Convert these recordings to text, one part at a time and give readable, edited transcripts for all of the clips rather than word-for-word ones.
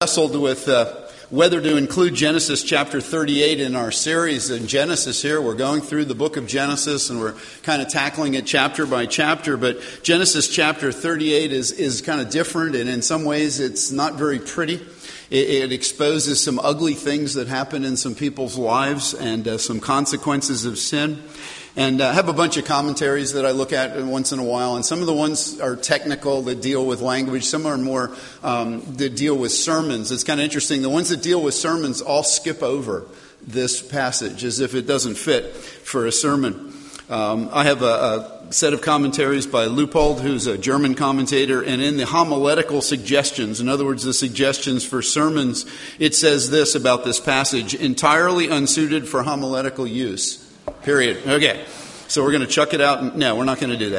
wrestled with whether to include Genesis chapter 38 in our series in Genesis here. We're going through the book of Genesis and we're kind of tackling it chapter by chapter. But Genesis chapter 38 is kind of different, and in some ways it's not very pretty. It exposes some ugly things that happen in some people's lives and some consequences of sin. And I have a bunch of commentaries that I look at once in a while, and some of the ones are technical that deal with language. Some are more that deal with sermons. It's kind of interesting. The ones that deal with sermons all skip over this passage as if it doesn't fit for a sermon. I have a set of commentaries by Leupold, who's a German commentator, and in the homiletical suggestions, in other words, the suggestions for sermons, it says this about this passage: entirely unsuited for homiletical use. Period. Okay. So we're going to chuck it out. No, we're not going to do that.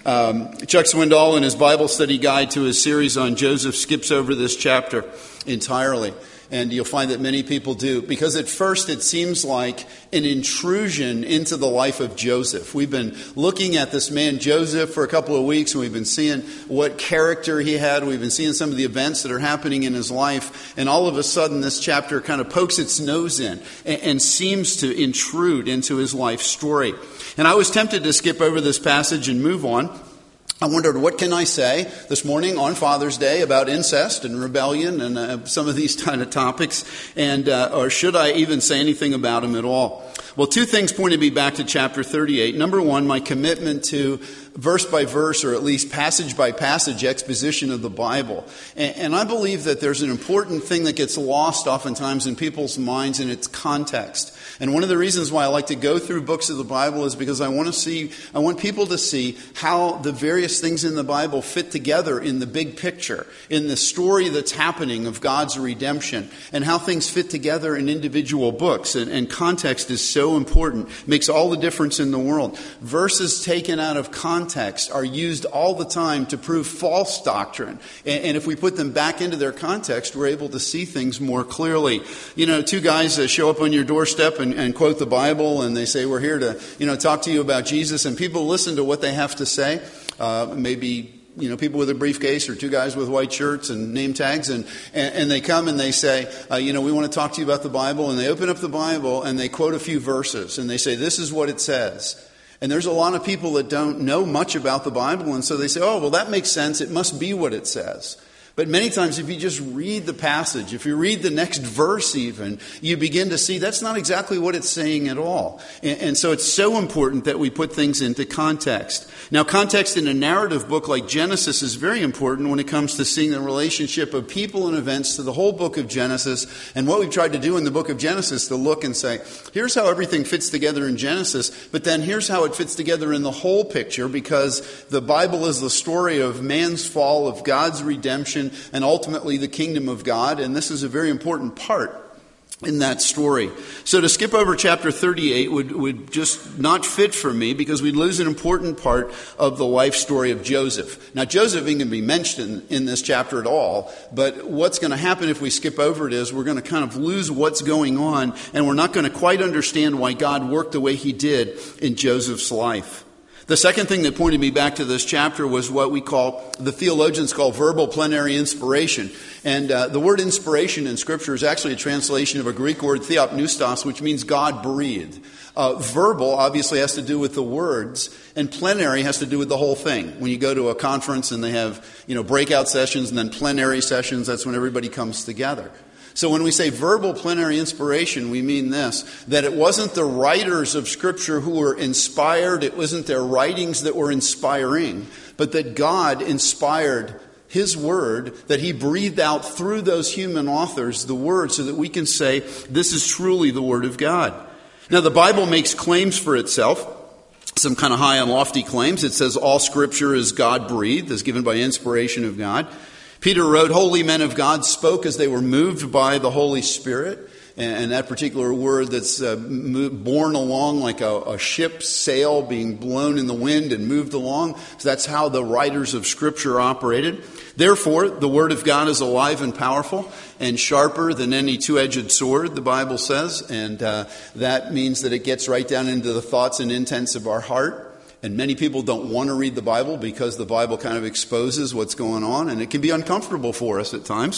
Chuck Swindoll, in his Bible study guide to his series on Joseph, skips over this chapter entirely. And you'll find that many people do, because at first it seems like an intrusion into the life of Joseph. We've been looking at this man Joseph for a couple of weeks, and we've been seeing what character he had. We've been seeing some of the events that are happening in his life. And all of a sudden this chapter kind of pokes its nose in and seems to intrude into his life story. And I was tempted to skip over this passage and move on. I wondered, what can I say this morning on Father's Day about incest and rebellion and some of these kind of topics, and or should I even say anything about them at all? Well, two things pointed me back to chapter 38. Number one, my commitment to verse by verse, or at least passage by passage exposition of the Bible. And I believe that there's an important thing that gets lost oftentimes in people's minds, and it's context. And one of the reasons why I like to go through books of the Bible is because I want people to see how the various things in the Bible fit together in the big picture, in the story that's happening of God's redemption, and how things fit together in individual books. And context is so important, makes all the difference in the world. Verses taken out of context are used all the time to prove false doctrine. And if we put them back into their context, we're able to see things more clearly. You know, two guys show up on your doorstep and quote the Bible, and they say, we're here to, talk to you about Jesus, and people listen to what they have to say. Maybe people with a briefcase or two guys with white shirts and name tags, and they come and they say, we want to talk to you about the Bible, and they open up the Bible and they quote a few verses and they say, this is what it says. And there's a lot of people that don't know much about the Bible, and so they say, oh, well, that makes sense. It must be what it says. But many times if you just read the passage, if you read the next verse even, you begin to see that's not exactly what it's saying at all. And so it's so important that we put things into context. Now, context in a narrative book like Genesis is very important when it comes to seeing the relationship of people and events to the whole book of Genesis. And what we've tried to do in the book of Genesis to look and say, here's how everything fits together in Genesis, but then here's how it fits together in the whole picture, because the Bible is the story of man's fall, of God's redemption, and ultimately the kingdom of God. And this is a very important part in that story. So to skip over chapter 38 would just not fit for me, because we'd lose an important part of the life story of Joseph. Now, Joseph ain't going to be mentioned in this chapter at all, but what's going to happen if we skip over it is we're going to kind of lose what's going on, and we're not going to quite understand why God worked the way he did in Joseph's life. The second thing that pointed me back to this chapter was what the theologians call verbal plenary inspiration. And the word inspiration in Scripture is actually a translation of a Greek word, theopneustos, which means God breathed. Verbal obviously has to do with the words, and plenary has to do with the whole thing. When you go to a conference and they have, breakout sessions and then plenary sessions, that's when everybody comes together. So when we say verbal plenary inspiration, we mean this, that it wasn't the writers of Scripture who were inspired, it wasn't their writings that were inspiring, but that God inspired His Word, that He breathed out through those human authors the Word, so that we can say this is truly the Word of God. Now, the Bible makes claims for itself, some kind of high and lofty claims. It says all Scripture is God-breathed, is given by inspiration of God. Peter wrote, holy men of God spoke as they were moved by the Holy Spirit. And that particular word that's borne along like a ship's sail being blown in the wind and moved along. So that's how the writers of Scripture operated. Therefore, the Word of God is alive and powerful and sharper than any two-edged sword, the Bible says. And that means that it gets right down into the thoughts and intents of our heart. And many people don't want to read the Bible because the Bible kind of exposes what's going on, and it can be uncomfortable for us at times.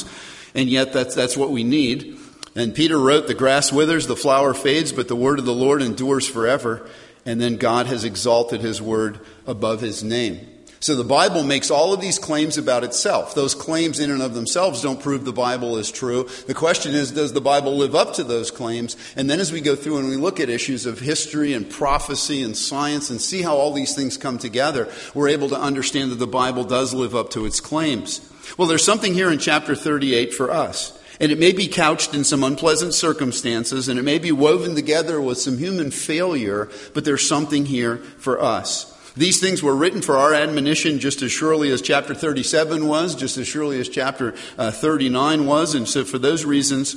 And yet that's what we need. And Peter wrote, the grass withers, the flower fades, but the word of the Lord endures forever. And then God has exalted his word above his name. So the Bible makes all of these claims about itself. Those claims in and of themselves don't prove the Bible is true. The question is, does the Bible live up to those claims? And then as we go through and we look at issues of history and prophecy and science and see how all these things come together, we're able to understand that the Bible does live up to its claims. Well, there's something here in chapter 38 for us. And it may be couched in some unpleasant circumstances, and it may be woven together with some human failure, but there's something here for us. These things were written for our admonition just as surely as chapter 37 was, just as surely as chapter 39 was. And so for those reasons,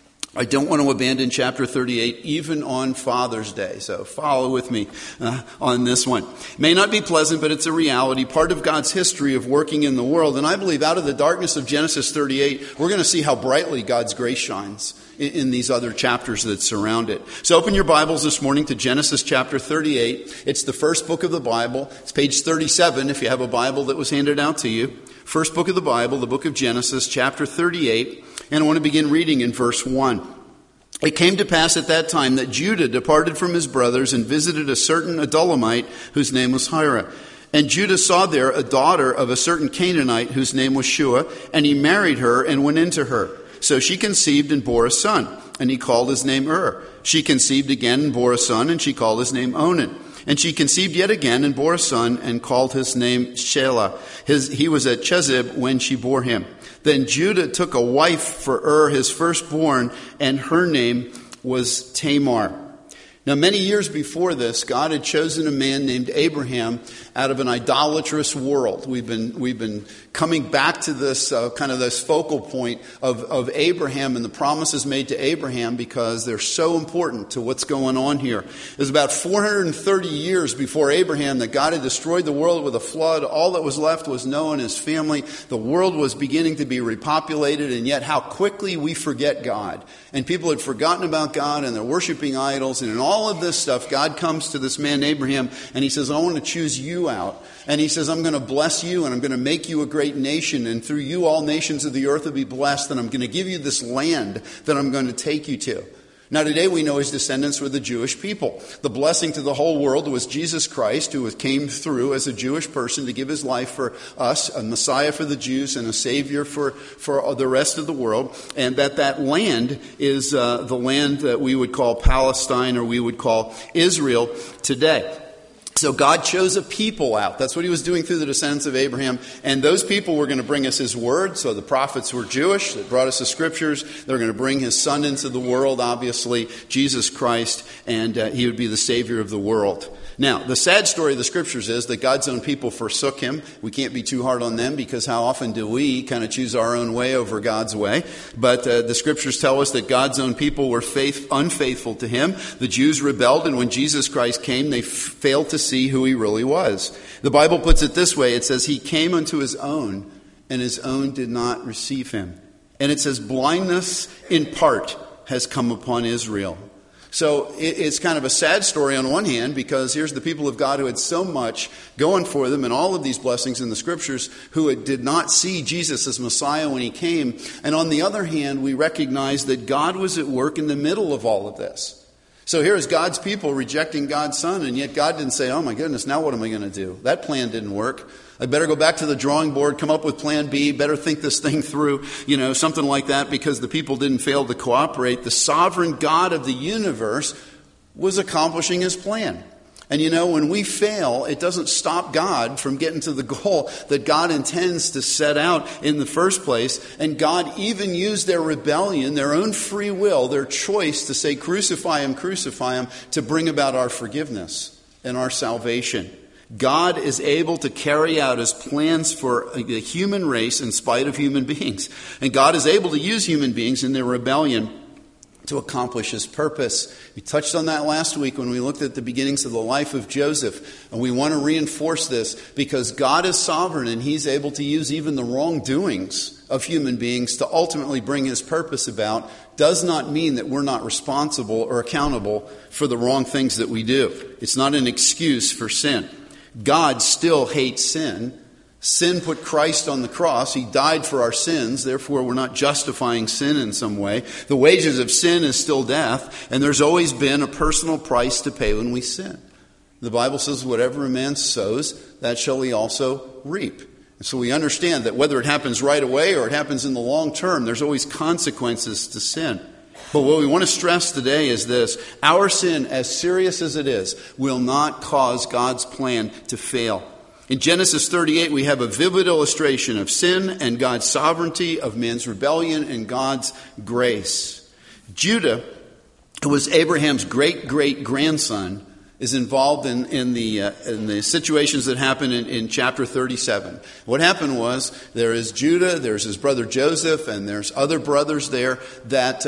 I don't want to abandon chapter 38 even on Father's Day. So follow with me on this one. It may not be pleasant, but it's a reality, part of God's history of working in the world. And I believe out of the darkness of Genesis 38, we're going to see how brightly God's grace shines in these other chapters that surround it. So open your Bibles this morning to Genesis chapter 38. It's the first book of the Bible. It's page 37 if you have a Bible that was handed out to you. First book of the Bible, the book of Genesis, chapter 38. And I want to begin reading in verse 1. It came to pass at that time that Judah departed from his brothers and visited a certain Adullamite whose name was Hira. And Judah saw there a daughter of a certain Canaanite whose name was Shua, and he married her and went into her. So she conceived and bore a son, and he called his name She conceived again and bore a son, and she called his name Onan. And she conceived yet again and bore a son, and called his name Shelah. He was at Chezib when she bore him. Then Judah took a wife for his firstborn, and her name was Tamar. Now, many years before this, God had chosen a man named Abraham out of an idolatrous world. We've been coming back to this kind of this focal point of Abraham and the promises made to Abraham because they're so important to what's going on here. It was about 430 years before Abraham that God had destroyed the world with a flood. All that was left was Noah and his family. The world was beginning to be repopulated, and yet how quickly we forget God. And people had forgotten about God, and they're worshiping idols, and in all of this stuff, God comes to this man Abraham, and he says, I want to choose you out. And he says, I'm going to bless you, and I'm going to make you a great nation, and through you all nations of the earth will be blessed, and I'm going to give you this land that I'm going to take you to. Now today we know his descendants were the Jewish people. The blessing to the whole world was Jesus Christ, who came through as a Jewish person to give his life for us, a Messiah for the Jews and a Savior for the rest of the world. And that land is the land that we would call Palestine, or we would call Israel today. So God chose a people out. That's what he was doing through the descendants of Abraham. And those people were going to bring us his word. So the prophets were Jewish. That brought us the scriptures. They're going to bring his son into the world, obviously, Jesus Christ. And he would be the Savior of the world. Now, the sad story of the scriptures is that God's own people forsook him. We can't be too hard on them because how often do we kind of choose our own way over God's way? But the scriptures tell us that God's own people were unfaithful to him. The Jews rebelled, and when Jesus Christ came, they failed to see who he really was. The Bible puts it this way. It says, he came unto his own, and his own did not receive him. And it says, blindness in part has come upon Israel. So it's kind of a sad story on one hand, because here's the people of God who had so much going for them and all of these blessings in the scriptures, who did not see Jesus as Messiah when he came. And on the other hand, we recognize that God was at work in the middle of all of this. So here is God's people rejecting God's son, and yet God didn't say, oh my goodness, now what am I going to do? That plan didn't work. I better go back to the drawing board, come up with plan B, better think this thing through, something like that, because the people didn't fail to cooperate. The sovereign God of the universe was accomplishing his plan. And when we fail, it doesn't stop God from getting to the goal that God intends to set out in the first place. And God even used their rebellion, their own free will, their choice to say, crucify him, to bring about our forgiveness and our salvation. God is able to carry out his plans for the human race in spite of human beings. And God is able to use human beings in their rebellion to accomplish his purpose. We touched on that last week when we looked at the beginnings of the life of Joseph. And we want to reinforce this because God is sovereign, and he's able to use even the wrongdoings of human beings to ultimately bring his purpose about. Does not mean that we're not responsible or accountable for the wrong things that we do. It's not an excuse for sin. God still hates sin. Sin put Christ on the cross. He died for our sins. Therefore, we're not justifying sin in some way. The wages of sin is still death, and there's always been a personal price to pay when we sin. The Bible says, whatever a man sows, that shall he also reap. And so we understand that whether it happens right away or it happens in the long term, there's always consequences to sin. But what we want to stress today is this: our sin, as serious as it is, will not cause God's plan to fail. In Genesis 38, we have a vivid illustration of sin and God's sovereignty, of man's rebellion and God's grace. Judah, who was Abraham's great-great-grandson, is involved in the situations that happen in chapter 37. What happened was, there is Judah, there's his brother Joseph, and there's other brothers there that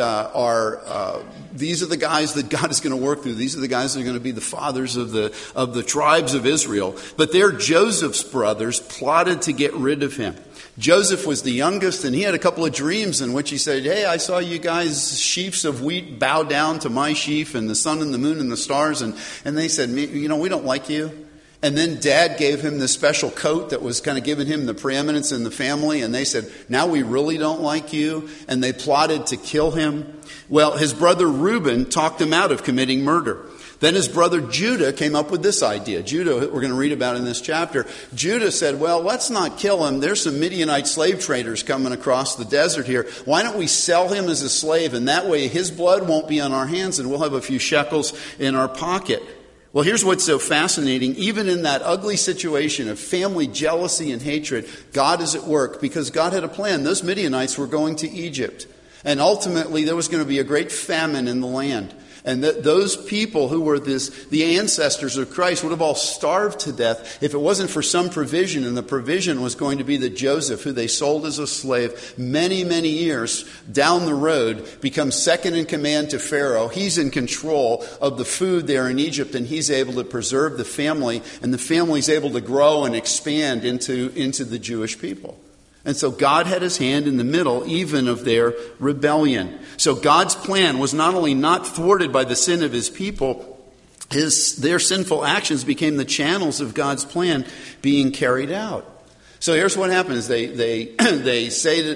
these are the guys that God is going to work through. These are the guys that are going to be the fathers of the tribes of Israel. But they're Joseph's brothers plotted to get rid of him. Joseph was the youngest, and he had a couple of dreams in which he said, hey, I saw you guys, sheaves of wheat, bow down to my sheaf, and the sun and the moon and the stars. And they said, we don't like you. And then Dad gave him this special coat that was kind of giving him the preeminence in the family. And they said, now we really don't like you. And they plotted to kill him. Well, his brother Reuben talked him out of committing murder. Then his brother Judah came up with this idea. Judah, we're going to read about in this chapter. Judah said, well, let's not kill him. There's some Midianite slave traders coming across the desert here. Why don't we sell him as a slave? And that way his blood won't be on our hands and we'll have a few shekels in our pocket. Well, here's what's so fascinating. Even in that ugly situation of family jealousy and hatred, God is at work because God had a plan. Those Midianites were going to Egypt. And ultimately there was going to be a great famine in the land. And those people who were the ancestors of Christ would have all starved to death if it wasn't for some provision. And the provision was going to be that Joseph, who they sold as a slave many, many years down the road, becomes second in command to Pharaoh. He's in control of the food there in Egypt, and he's able to preserve the family. And the family's able to grow and expand into the Jewish people. And so God had his hand in the middle even of their rebellion. So God's plan was not only not thwarted by the sin of his people, their sinful actions became the channels of God's plan being carried out. So here's what happens. They say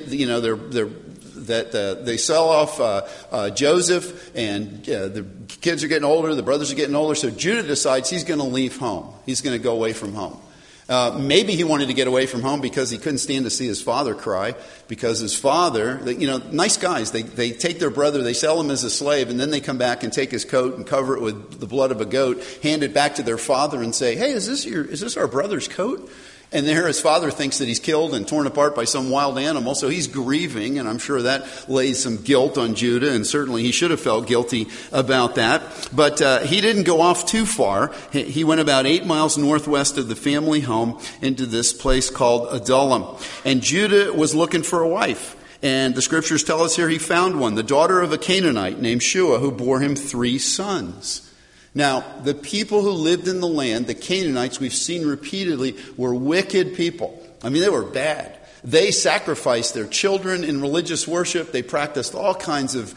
that they sell off Joseph, and the kids are getting older, the brothers are getting older. So Judah decides he's going to leave home. He's going to go away from home. Maybe he wanted to get away from home because he couldn't stand to see his father cry, because his father, nice guys, they take their brother, they sell him as a slave, and then they come back and take his coat and cover it with the blood of a goat, hand it back to their father and say, hey, is this our brother's coat? And there his father thinks that he's killed and torn apart by some wild animal, so he's grieving, and I'm sure that lays some guilt on Judah, and certainly he should have felt guilty about that. But he didn't go off too far. He went about 8 miles northwest of the family home into this place called Adullam. And Judah was looking for a wife. And the scriptures tell us here he found one, the daughter of a Canaanite named Shua, who bore him 3 sons. Now, the people who lived in the land, the Canaanites, we've seen repeatedly, were wicked people. I mean, they were bad. They sacrificed their children in religious worship. They practiced all kinds of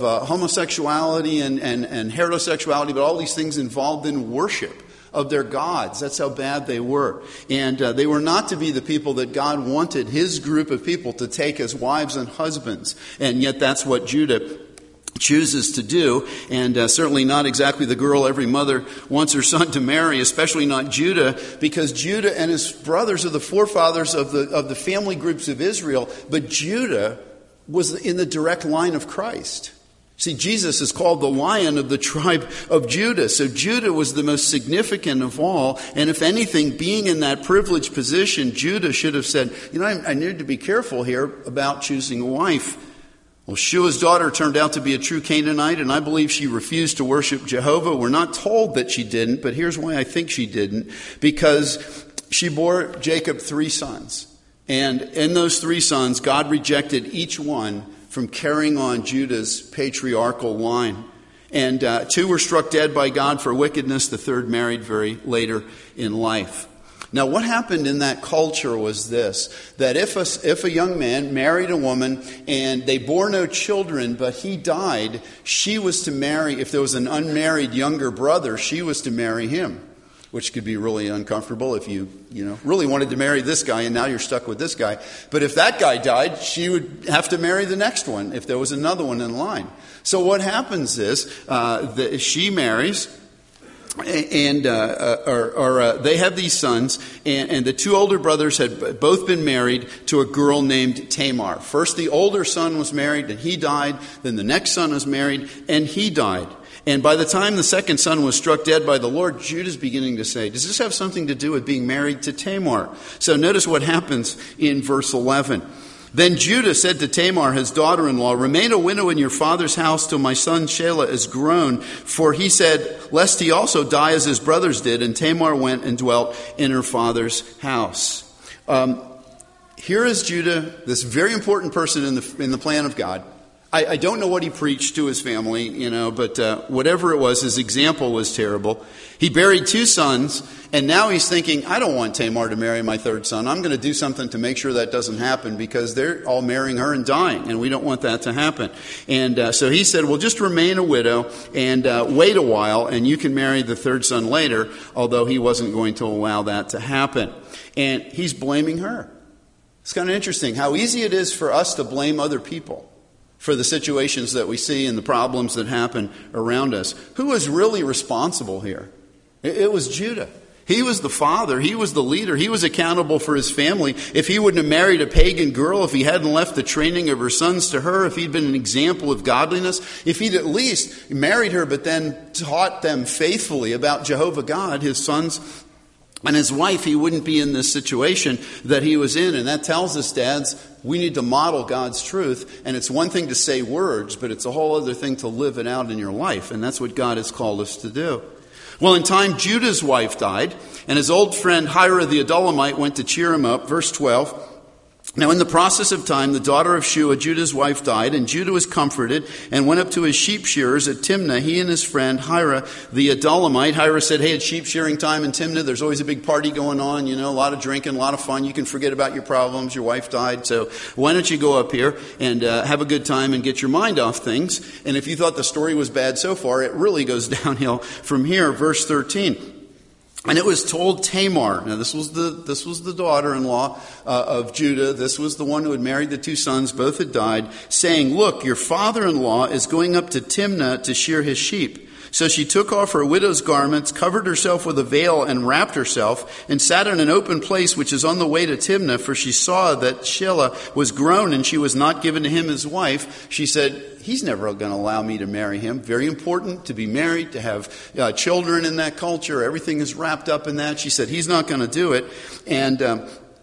homosexuality and heterosexuality, but all these things involved in worship of their gods. That's how bad they were. And they were not to be the people that God wanted his group of people to take as wives and husbands. And yet that's what Judah chooses to do, and certainly not exactly the girl every mother wants her son to marry, especially not Judah, because Judah and his brothers are the forefathers of the family groups of Israel, but Judah was in the direct line of Christ. See, Jesus is called the Lion of the tribe of Judah, so Judah was the most significant of all, and if anything, being in that privileged position, Judah should have said, I need to be careful here about choosing a wife. Well, Shua's daughter turned out to be a true Canaanite, and I believe she refused to worship Jehovah. We're not told that she didn't, but here's why I think she didn't. Because she bore Jacob 3 sons. And in those 3 sons, God rejected each one from carrying on Judah's patriarchal line. And 2 were struck dead by God for wickedness. The 3rd married very later in life. Now, what happened in that culture was this, that if a young man married a woman and they bore no children, but he died, she was to marry, if there was an unmarried younger brother, she was to marry him. which could be really uncomfortable if you really wanted to marry this guy and now you're stuck with this guy. But if that guy died, she would have to marry the next one if there was another one in line. So what happens is she marries, and they have these sons, and the two older brothers had both been married to a girl named Tamar. First, the older son was married, and he died. Then the next son was married, and he died. And by the time the second son was struck dead by the Lord, Judah's beginning to say, does this have something to do with being married to Tamar? So notice what happens in verse 11. Then Judah said to Tamar, his daughter-in-law, remain a widow in your father's house till my son Shelah is grown. For he said, lest he also die as his brothers did. And Tamar went and dwelt in her father's house. Here is Judah, this very important person in the plan of God. I don't know what he preached to his family, but whatever it was, his example was terrible. He buried two sons, and now he's thinking, I don't want Tamar to marry my third son. I'm going to do something to make sure that doesn't happen because they're all marrying her and dying, and we don't want that to happen. And so he said, well, just remain a widow and wait a while, and you can marry the third son later, although he wasn't going to allow that to happen. And he's blaming her. It's kind of interesting how easy it is for us to blame other people for the situations that we see and the problems that happen around us. Who was really responsible here? It was Judah. He was the father. He was the leader. He was accountable for his family. If he wouldn't have married a pagan girl, if he hadn't left the training of her sons to her, if he'd been an example of godliness, if he'd at least married her but then taught them faithfully about Jehovah God, his sons and his wife, he wouldn't be in this situation that he was in. And that tells us, dads, we need to model God's truth. And it's one thing to say words, but it's a whole other thing to live it out in your life. And that's what God has called us to do. Well, in time, Judah's wife died, and his old friend Hira the Adullamite went to cheer him up. Verse 12. Now, in the process of time, the daughter of Shua, Judah's wife, died, and Judah was comforted and went up to his sheep shearers at Timnah, he and his friend Hira the Adullamite. Hira said, hey, it's sheep shearing time in Timnah. There's always a big party going on, a lot of drinking, a lot of fun. You can forget about your problems. Your wife died, so why don't you go up here and have a good time and get your mind off things? And if you thought the story was bad so far, it really goes downhill from here. Verse 13. And it was told Tamar, now this was the daughter-in-law of Judah, this was the one who had married the two sons, both had died, saying, look, your father-in-law is going up to Timnah to shear his sheep. So she took off her widow's garments, covered herself with a veil, and wrapped herself, and sat in an open place which is on the way to Timnah, for she saw that Shelah was grown, and she was not given to him his wife. She said, he's never going to allow me to marry him. Very important to be married, to have children in that culture. Everything is wrapped up in that. She said, he's not going to do it. And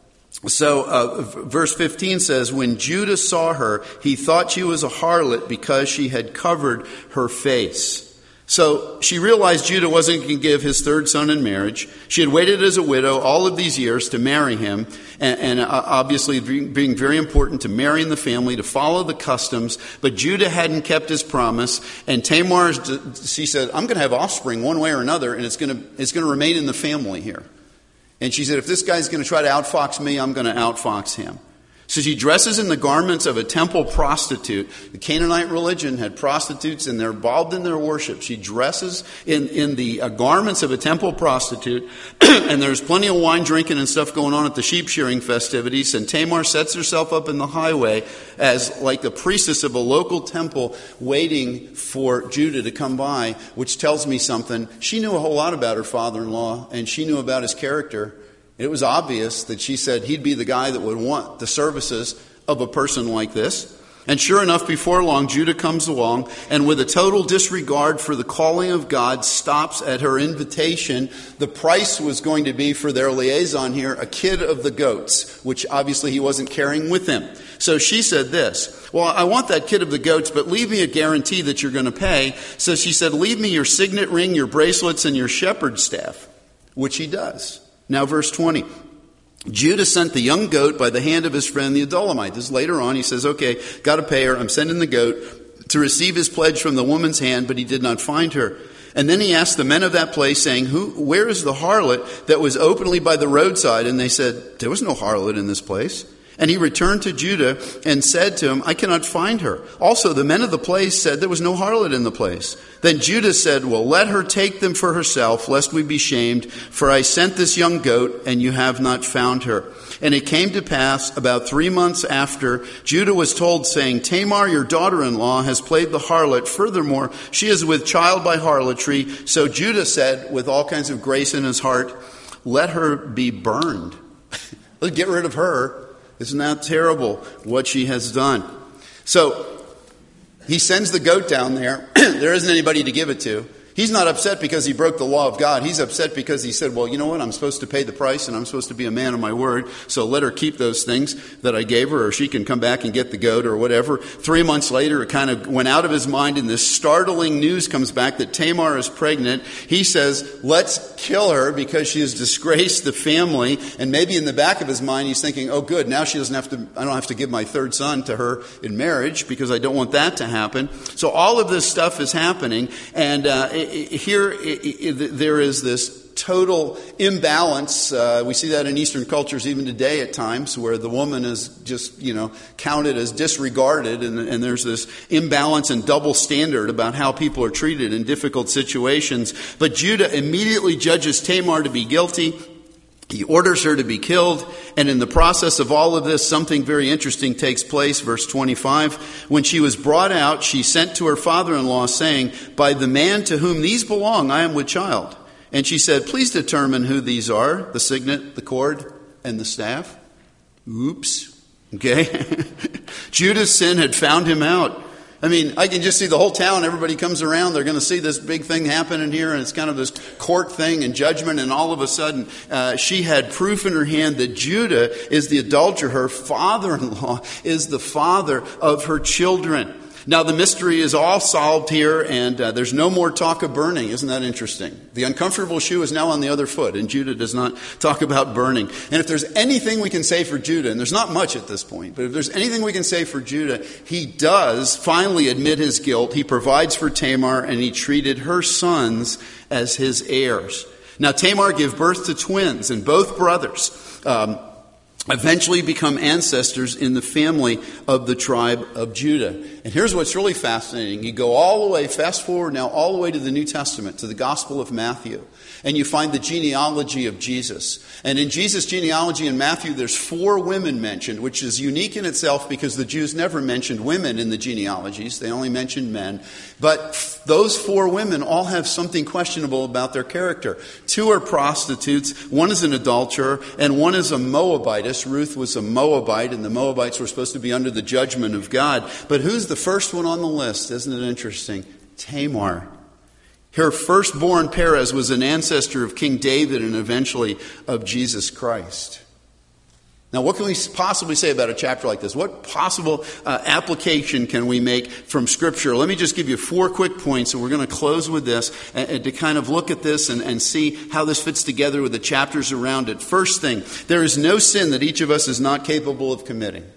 so verse 15 says, when Judah saw her, he thought she was a harlot because she had covered her face. So she realized Judah wasn't going to give his third son in marriage. She had waited as a widow all of these years to marry him, and obviously being very important to marry in the family, to follow the customs. But Judah hadn't kept his promise, and Tamar, she said, I'm going to have offspring one way or another, and it's going to remain in the family here. And she said, if this guy's going to try to outfox me, I'm going to outfox him. So she dresses in the garments of a temple prostitute. The Canaanite religion had prostitutes, and they're involved in their worship. She dresses in the garments of a temple prostitute, and there's plenty of wine drinking and stuff going on at the sheep shearing festivities. And Tamar sets herself up in the highway as like the priestess of a local temple, waiting for Judah to come by, which tells me something. She knew a whole lot about her father-in-law, and she knew about his character. It was obvious that she said he'd be the guy that would want the services of a person like this. And sure enough, before long, Judah comes along, and with a total disregard for the calling of God, stops at her invitation. The price was going to be for their liaison here, a kid of the goats, which obviously he wasn't carrying with him. So she said this, well, I want that kid of the goats, but leave me a guarantee that you're going to pay. So she said, leave me your signet ring, your bracelets, and your shepherd's staff, which he does. Now, verse 20. Judah sent the young goat by the hand of his friend the Adullamite. This is later on. He says, okay, got to pay her. I'm sending the goat to receive his pledge from the woman's hand, but he did not find her. And then he asked the men of that place, saying, where is the harlot that was openly by the roadside? And they said, there was no harlot in this place. And he returned to Judah and said to him, I cannot find her. Also, the men of the place said there was no harlot in the place. Then Judah said, well, let her take them for herself, lest we be shamed. For I sent this young goat, and you have not found her. And it came to pass, about 3 months after, Judah was told, saying, Tamar, your daughter-in-law, has played the harlot. Furthermore, she is with child by harlotry. So Judah said, with all kinds of grace in his heart, let her be burned. Let's get rid of her. Isn't that terrible what she has done? So he sends the goat down there. There isn't anybody to give it to. He's not upset because he broke the law of God. He's upset because he said, well, you know what? I'm supposed to pay the price and I'm supposed to be a man of my word. So let her keep those things that I gave her, or she can come back and get the goat or whatever. 3 months later, it kind of went out of his mind, and this startling news comes back that Tamar is pregnant. He says, let's kill her because she has disgraced the family. And maybe in the back of his mind, he's thinking, oh, good, now I don't have to give my third son to her in marriage because I don't want that to happen. So all of this stuff is happening, and there is this total imbalance. We see that in Eastern cultures even today at times, where the woman is just, counted as disregarded, and there's this imbalance and double standard about how people are treated in difficult situations. But Judah immediately judges Tamar to be guilty. He orders her to be killed, and in the process of all of this, something very interesting takes place. Verse 25, when she was brought out, she sent to her father-in-law, saying, by the man to whom these belong, I am with child. And she said, please determine who these are, the signet, the cord, and the staff. Oops. Okay. Judah's sin had found him out. I mean, I can just see the whole town, everybody comes around, they're going to see this big thing happening here, and it's kind of this court thing and judgment, and all of a sudden, she had proof in her hand that Judah is the adulterer. Her father-in-law is the father of her children. Now, the mystery is all solved here, and there's no more talk of burning. Isn't that interesting? The uncomfortable shoe is now on the other foot, and Judah does not talk about burning. And if there's anything we can say for Judah, and there's not much at this point, but if there's anything we can say for Judah, he does finally admit his guilt. He provides for Tamar, and he treated her sons as his heirs. Now, Tamar gave birth to twins, and both brothers eventually become ancestors in the family of the tribe of Judah. And here's what's really fascinating. You go all the way, fast forward now, all the way to the New Testament, to the Gospel of Matthew. And you find the genealogy of Jesus. And in Jesus' genealogy in Matthew, there's 4 women mentioned, which is unique in itself because the Jews never mentioned women in the genealogies. They only mentioned men. But those 4 women all have something questionable about their character. 2 are prostitutes, 1 is an adulterer, and 1 is a Moabitess. Ruth was a Moabite, and the Moabites were supposed to be under the judgment of God. But who's the first one on the list? Isn't it interesting? Tamar. Her firstborn Perez was an ancestor of King David and eventually of Jesus Christ. Now, what can we possibly say about a chapter like this? What possible application can we make from Scripture? Let me just give you 4 quick points, and we're going to close with this and to kind of look at this and see how this fits together with the chapters around it. First thing, there is no sin that each of us is not capable of committing.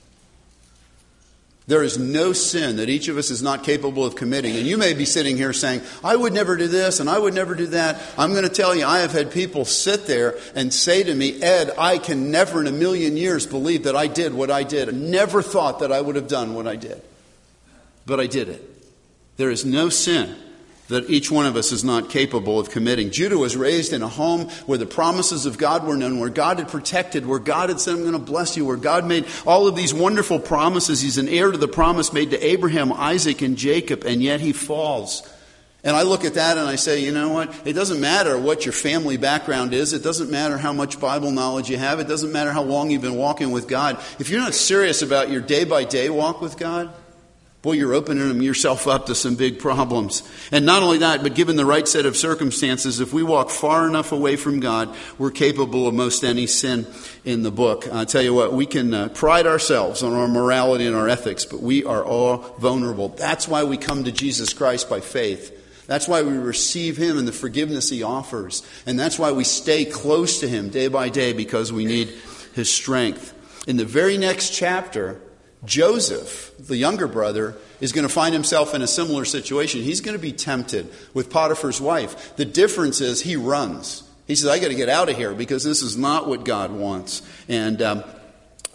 There is no sin that each of us is not capable of committing. And you may be sitting here saying, I would never do this and I would never do that. I'm going to tell you, I have had people sit there and say to me, Ed, I can never in a million years believe that I did what I did. I never thought that I would have done what I did. But I did it. There is no sin that each one of us is not capable of committing. Judah was raised in a home where the promises of God were known, where God had protected, where God had said, I'm going to bless you, where God made all of these wonderful promises. He's an heir to the promise made to Abraham, Isaac, and Jacob, and yet he falls. And I look at that and I say, you know what? It doesn't matter what your family background is. It doesn't matter how much Bible knowledge you have. It doesn't matter how long you've been walking with God. If you're not serious about your day-by-day walk with God, boy, you're opening yourself up to some big problems. And not only that, but given the right set of circumstances, if we walk far enough away from God, we're capable of most any sin in the book. I tell you what, we can pride ourselves on our morality and our ethics, but we are all vulnerable. That's why we come to Jesus Christ by faith. That's why we receive Him and the forgiveness He offers. And that's why we stay close to Him day by day, because we need His strength. In the very next chapter, Joseph, the younger brother, is going to find himself in a similar situation. He's going to be tempted with Potiphar's wife. The difference is he runs. He says, I got to get out of here because this is not what God wants. And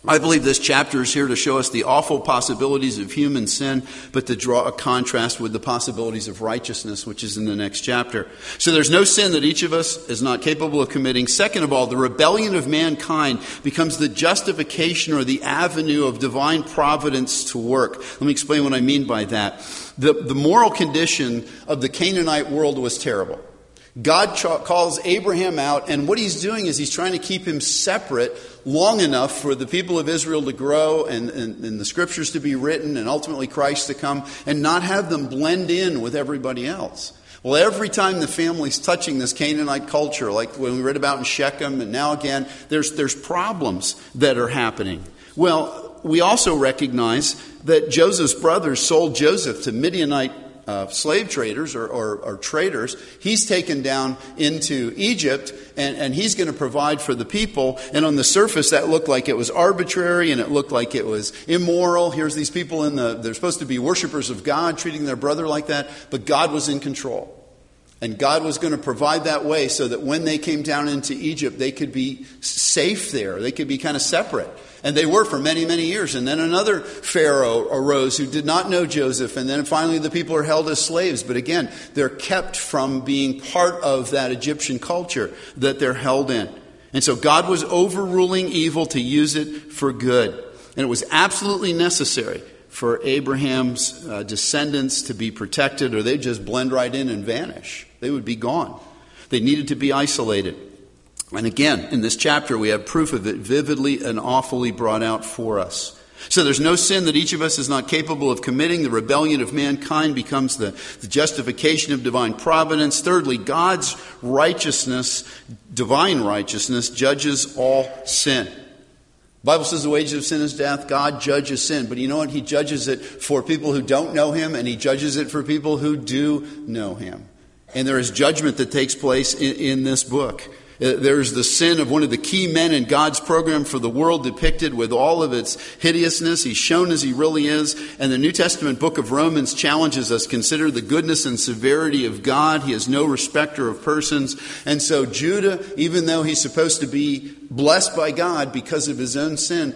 I believe this chapter is here to show us the awful possibilities of human sin, but to draw a contrast with the possibilities of righteousness, which is in the next chapter. So there's no sin that each of us is not capable of committing. Second of all, the rebellion of mankind becomes the justification or the avenue of divine providence to work. Let me explain what I mean by that. The moral condition of the Canaanite world was terrible. God calls Abraham out, and what he's doing is he's trying to keep him separate long enough for the people of Israel to grow and the scriptures to be written and ultimately Christ to come, and not have them blend in with everybody else. Well, every time the family's touching this Canaanite culture, like when we read about in Shechem and now again, there's problems that are happening. Well, we also recognize that Joseph's brothers sold Joseph to Midianite slave traders or traders. He's taken down into Egypt, and he's going to provide for the people. And on the surface, that looked like it was arbitrary, and it looked like it was immoral. Here's these people they're supposed to be worshipers of God, treating their brother like that. But God was in control. And God was going to provide that way so that when they came down into Egypt, they could be safe there. They could be kind of separate. And they were for many, many years. And then another Pharaoh arose who did not know Joseph. And then finally the people are held as slaves. But again, they're kept from being part of that Egyptian culture that they're held in. And so God was overruling evil to use it for good. And it was absolutely necessary for Abraham's descendants to be protected, or they'd just blend right in and vanish. They would be gone. They needed to be isolated. And again, in this chapter, we have proof of it vividly and awfully brought out for us. So there's no sin that each of us is not capable of committing. The rebellion of mankind becomes the justification of divine providence. Thirdly, God's righteousness, divine righteousness, judges all sin. The Bible says the wages of sin is death. God judges sin. But you know what? He judges it for people who don't know Him, and He judges it for people who do know Him. And there is judgment that takes place in this book. There's the sin of one of the key men in God's program for the world, depicted with all of its hideousness. He's shown as he really is. And the New Testament book of Romans challenges us. Consider the goodness and severity of God. He is no respecter of persons. And so Judah, even though he's supposed to be blessed by God because of his own sin,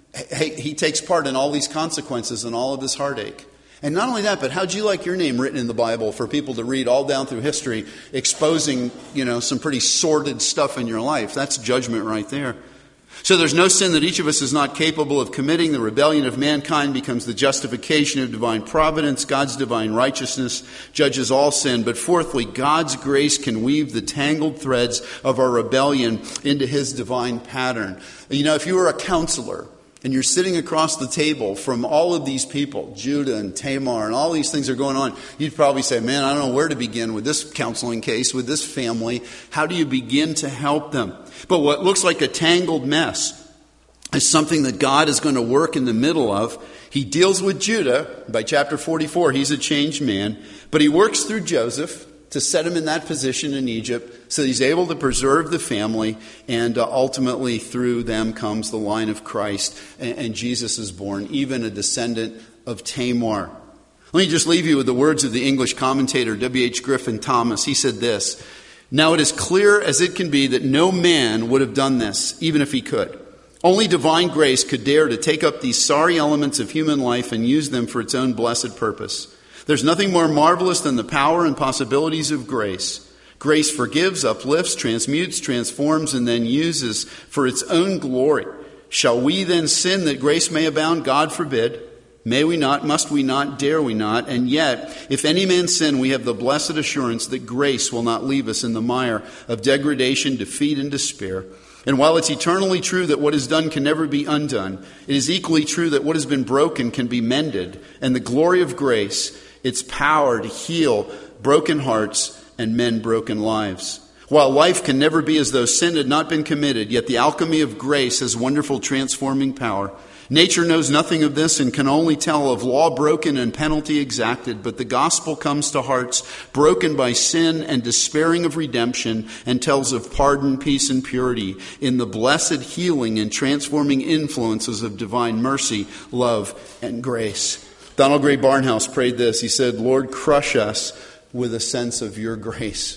he takes part in all these consequences and all of this heartache. And not only that, but how'd you like your name written in the Bible for people to read all down through history, exposing, some pretty sordid stuff in your life? That's judgment right there. So there's no sin that each of us is not capable of committing. The rebellion of mankind becomes the justification of divine providence. God's divine righteousness judges all sin. But fourthly, God's grace can weave the tangled threads of our rebellion into His divine pattern. If you were a counselor, and you're sitting across the table from all of these people, Judah and Tamar, and all these things are going on, you'd probably say, man, I don't know where to begin with this counseling case, with this family. How do you begin to help them? But what looks like a tangled mess is something that God is going to work in the middle of. He deals with Judah. By chapter 44, he's a changed man. But he works through Joseph to set him in that position in Egypt so he's able to preserve the family, and ultimately through them comes the line of Christ, and Jesus is born, even a descendant of Tamar. Let me just leave you with the words of the English commentator W.H. Griffin Thomas. He said this: "Now it is clear as it can be that no man would have done this, even if he could. Only divine grace could dare to take up these sorry elements of human life and use them for its own blessed purpose. There's nothing more marvelous than the power and possibilities of grace. Grace forgives, uplifts, transmutes, transforms, and then uses for its own glory. Shall we then sin that grace may abound? God forbid. May we not, must we not, dare we not? And yet, if any man sin, we have the blessed assurance that grace will not leave us in the mire of degradation, defeat, and despair. And while it's eternally true that what is done can never be undone, it is equally true that what has been broken can be mended. And the glory of grace, its power to heal broken hearts and mend broken lives. While life can never be as though sin had not been committed, yet the alchemy of grace has wonderful transforming power. Nature knows nothing of this and can only tell of law broken and penalty exacted, but the gospel comes to hearts broken by sin and despairing of redemption, and tells of pardon, peace, and purity in the blessed healing and transforming influences of divine mercy, love, and grace." Donald Gray Barnhouse prayed this. He said, "Lord, crush us with a sense of your grace.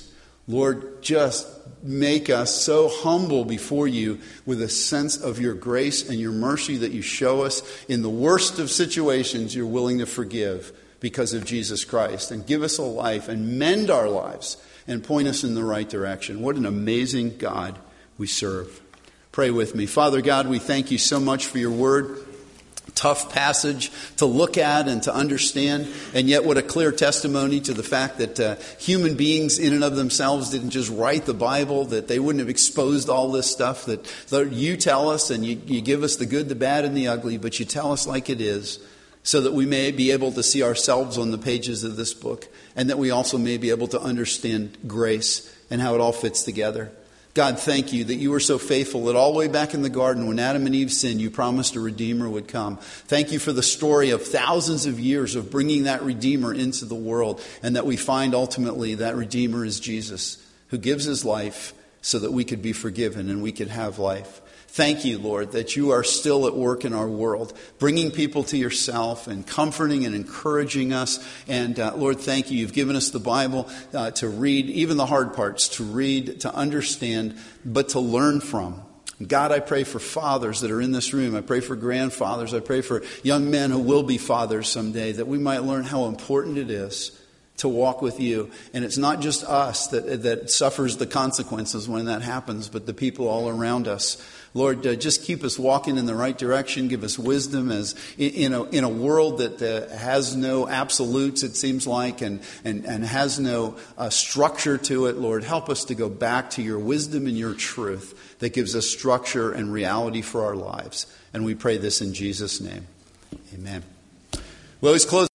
Lord, just make us so humble before you with a sense of your grace and your mercy that you show us. In the worst of situations, you're willing to forgive because of Jesus Christ. And give us a life and mend our lives and point us in the right direction. What an amazing God we serve. Pray with me. Father God, we thank you so much for your word. Tough passage to look at and to understand, and yet what a clear testimony to the fact that human beings in and of themselves didn't just write the Bible, that they wouldn't have exposed all this stuff, that Lord, you tell us and you give us the good, the bad, and the ugly, but you tell us like it is, so that we may be able to see ourselves on the pages of this book, and that we also may be able to understand grace and how it all fits together. God, thank you that you were so faithful that all the way back in the garden when Adam and Eve sinned, you promised a Redeemer would come. Thank you for the story of thousands of years of bringing that Redeemer into the world, and that we find ultimately that Redeemer is Jesus, who gives his life so that we could be forgiven and we could have life. Thank you, Lord, that you are still at work in our world, bringing people to yourself and comforting and encouraging us. And Lord, thank you. You've given us the Bible to read, even the hard parts, to read, to understand, but to learn from. God, I pray for fathers that are in this room. I pray for grandfathers. I pray for young men who will be fathers someday, that we might learn how important it is to walk with you. And it's not just us that suffers the consequences when that happens, but the people all around us. Lord, just keep us walking in the right direction. Give us wisdom as in a world that has no absolutes, it seems like, and has no structure to it. Lord, help us to go back to your wisdom and your truth that gives us structure and reality for our lives. And we pray this in Jesus' name. Amen. We always close